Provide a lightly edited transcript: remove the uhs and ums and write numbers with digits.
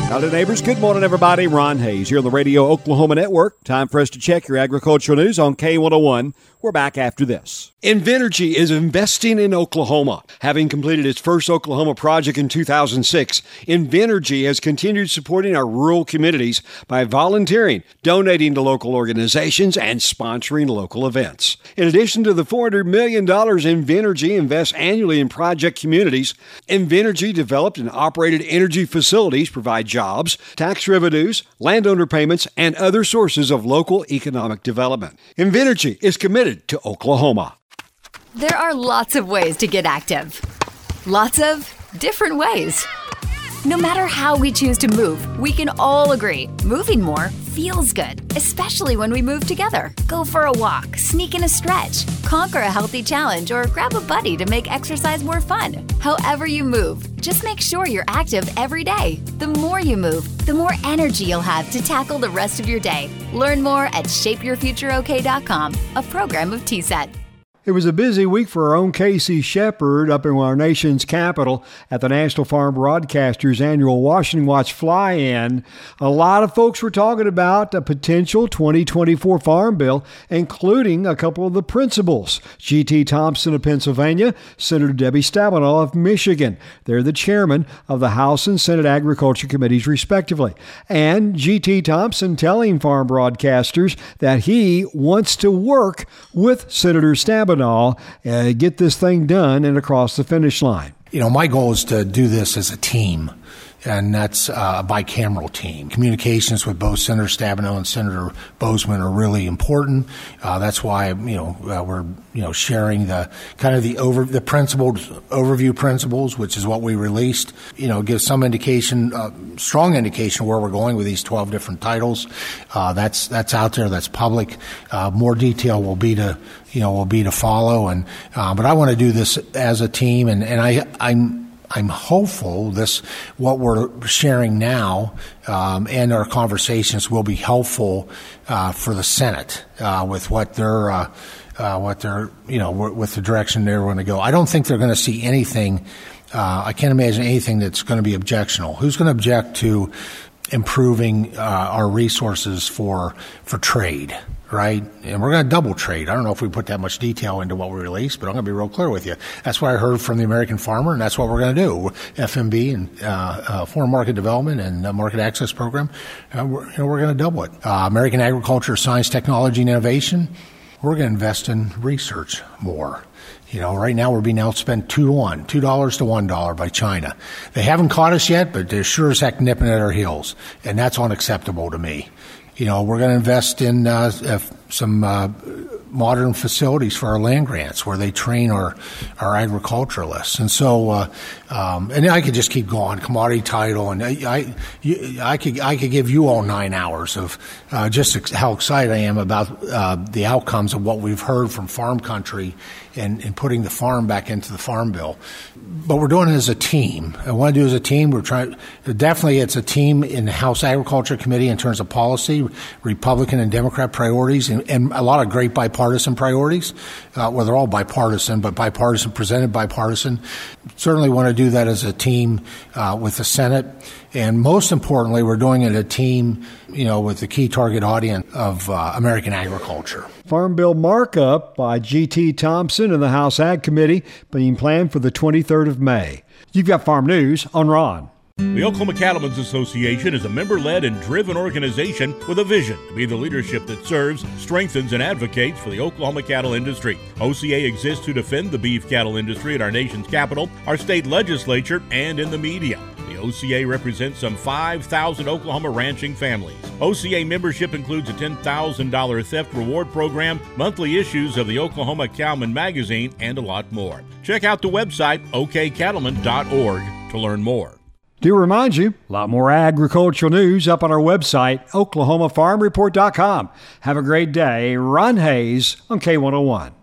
Howdy, neighbors. Good morning, everybody. Ron Hayes here on the Radio Oklahoma Network. Time for us to check your agricultural news on K101. We're back after this. Invenergy is investing in Oklahoma. Having completed its first Oklahoma project in 2006, Invenergy has continued supporting our rural communities by volunteering, donating to local organizations, and sponsoring local events. In addition to the $400 million Invenergy invests annually in project communities, Invenergy developed and operated energy facilities provide jobs, tax revenues, landowner payments, and other sources of local economic development. Invenergy is committed to Oklahoma. There are lots of ways to get active. Lots of different ways. No matter how we choose to move, we can all agree moving more feels good, especially when we move together. Go for a walk, sneak in a stretch, conquer a healthy challenge, or grab a buddy to make exercise more fun. However you move, just make sure you're active every day. The more you move, the more energy you'll have to tackle the rest of your day. Learn more at shapeyourfutureok.com, a program of TSET. It was a busy week for our own Casey Shepard up in our nation's capital at the National Farm Broadcasters' annual Washington Watch Fly-In. A lot of folks were talking about a potential 2024 Farm Bill, including a couple of the principals. G.T. Thompson of Pennsylvania, Senator Debbie Stabenow of Michigan. They're the chairman of the House and Senate Agriculture Committees, respectively. And G.T. Thompson telling farm broadcasters that he wants to work with Senator Stabenow, get this thing done and across the finish line. You know, my goal is to do this as a team, and that's a bicameral team. Communications with both Senator Stabenow and Senator Boozman are really important. That's why, we're, sharing the kind of the principles, overview principles, which is what we released, give some indication, strong indication where we're going with these 12 different titles. That's out there. That's public. More detail will be to follow. And, but I want to do this as a team, and I'm hopeful what we're sharing now and our conversations will be helpful for the Senate with with the direction they're going to go. I don't think they're going to see anything. I can't imagine anything that's going to be objectionable. Who's going to object to improving our resources for trade? Right? And we're going to double trade. I don't know if we put that much detail into what we released, but I'm going to be real clear with you. That's what I heard from the American farmer, and that's what we're going to do. FMB and Foreign Market Development and Market Access Program, we're going to double it. American Agriculture, Science, Technology, and Innovation, we're going to invest in research more. Right now we're being outspent 2 to $1 by China. They haven't caught us yet, but they're sure as heck nipping at our heels, and that's unacceptable to me. We're going to invest in some modern facilities for our land grants where they train our agriculturalists. And so, and I could just keep going, commodity title, and I could give you all 9 hours of just how excited I am about the outcomes of what we've heard from farm country and putting the farm back into the Farm Bill. But we're doing it as a team. I want to do it as a team. Definitely it's a team in the House Agriculture Committee in terms of policy, Republican and Democrat priorities, and a lot of great bipartisan priorities. Well, they're all bipartisan, but presented bipartisan. Certainly want to do that as a team with the Senate. And most importantly, we're doing it as a team, with the key target audience of American agriculture. Farm Bill markup by G.T. Thompson and the House Ag Committee being planned for the 23rd of May. You've got Farm News on Ron. The Oklahoma Cattlemen's Association is a member-led and driven organization with a vision to be the leadership that serves, strengthens, and advocates for the Oklahoma cattle industry. OCA exists to defend the beef cattle industry at our nation's capital, our state legislature, and in the media. The OCA represents some 5,000 Oklahoma ranching families. OCA membership includes a $10,000 theft reward program, monthly issues of the Oklahoma Cowman magazine, and a lot more. Check out the website okcattleman.org to learn more. Do remind you, a lot more agricultural news up on our website, oklahomafarmreport.com. Have a great day. Ron Hayes on K101.